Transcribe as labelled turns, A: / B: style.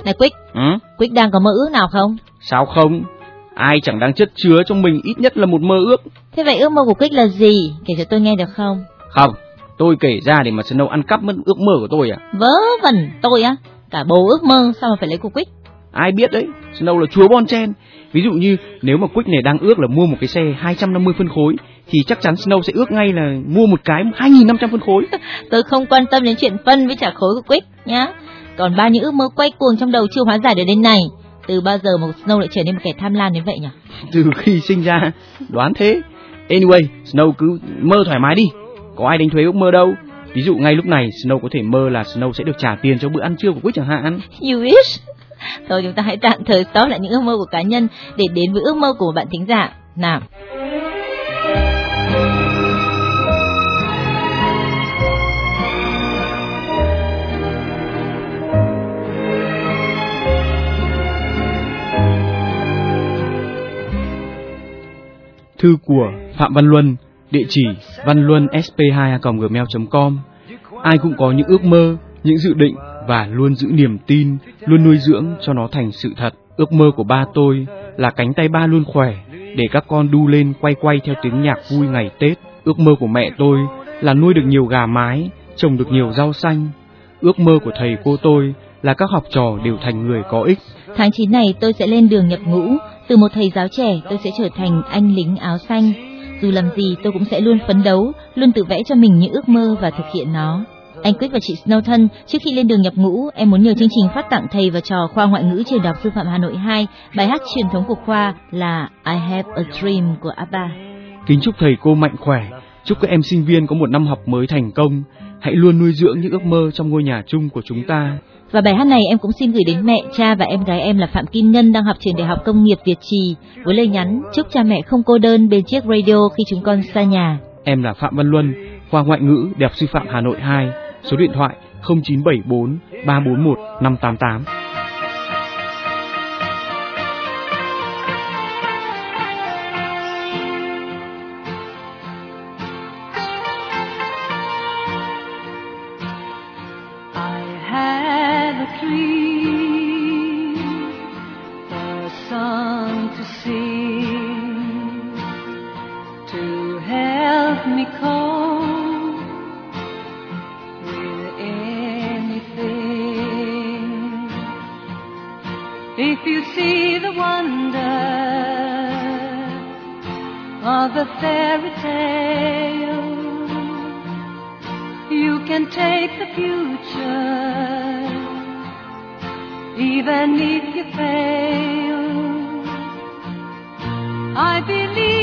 A: Này Quick, Quick đang có mơ ước nào không?
B: Sao không? Ai chẳng đang chất chứa trong mình ít nhất là một mơ ước.
A: Thế vậy ước mơ của Quick là gì? Kể cho tôi nghe được không?
B: Không, tôi kể ra để mà Snow ăn cắp mất ước mơ của tôi à?
A: Vớ vẩn, tôi á, cả bố ước mơ sao mà phải lấy của Quick?
B: Ai biết đấy, Snow là chúa bon chen. Ví dụ như nếu mà Quick này đang ước là mua một cái xe 250 phân khối thì chắc chắn Snow sẽ ước ngay là mua một cái 2.500 phân khối.
A: Tôi không quan tâm đến chuyện phân với trả khối của Quick nhá. Còn bao nhiêu ước mơ quay cuồng trong đầu chưa hóa giải được đến này. Từ bao giờ mà Snow lại trở nên một kẻ tham lam đến vậy nhỉ?
B: Từ khi sinh ra, đoán thế. Anyway, Snow cứ mơ thoải mái đi, có ai đánh thuế ước mơ đâu. Ví dụ ngay lúc này Snow có thể mơ là Snow sẽ được trả tiền cho bữa ăn trưa của Quick chẳng hạn.
A: You wish. Thôi chúng ta hãy tạm thời stop lại những ước mơ của cá nhân để đến với ước mơ của một bạn thính giả. Nào.
B: Thư của Phạm Văn Luân, địa chỉ vanluân sp2@gmail.com. Ai cũng có những ước mơ, những dự định và luôn giữ niềm tin, luôn nuôi dưỡng cho nó thành sự thật. Ước mơ của ba tôi là cánh tay ba luôn khỏe để các con đu lên quay quay theo tiếng nhạc vui ngày Tết. Ước mơ của mẹ tôi là nuôi được nhiều gà mái, trồng được nhiều rau xanh. Ước mơ của thầy cô tôi là các học trò đều thành người có ích.
A: Tháng 9 này tôi sẽ lên đường nhập ngũ. Từ một thầy giáo trẻ tôi sẽ trở thành anh lính áo xanh. Dù làm gì tôi cũng sẽ luôn phấn đấu, luôn tự vẽ cho mình những ước mơ và thực hiện nó. Anh Quick và chị Snow thân, trước khi lên đường nhập ngũ, em muốn nhờ chương trình phát tặng thầy và trò khoa ngoại ngữ trường Đại học Sư phạm Hà Nội 2 bài hát truyền thống của khoa là I Have a Dream của ABBA.
B: Kính chúc thầy cô mạnh khỏe, chúc các em sinh viên có một năm học mới thành công. Hãy luôn nuôi dưỡng những ước mơ trong ngôi nhà chung của chúng ta.
A: Và bài hát này em cũng xin gửi đến mẹ, cha và em gái em là Phạm Kim Ngân đang học trường Đại học Công nghiệp Việt Trì với lời nhắn chúc cha mẹ không cô đơn bên chiếc radio khi chúng con xa nhà.
B: Em là Phạm Văn Luân, khoa ngoại ngữ Đại học Sư phạm Hà Nội 2, số điện thoại 0974 341 588.
C: If you see the wonder of a fairy tale, you can take the future, even if you fail. I believe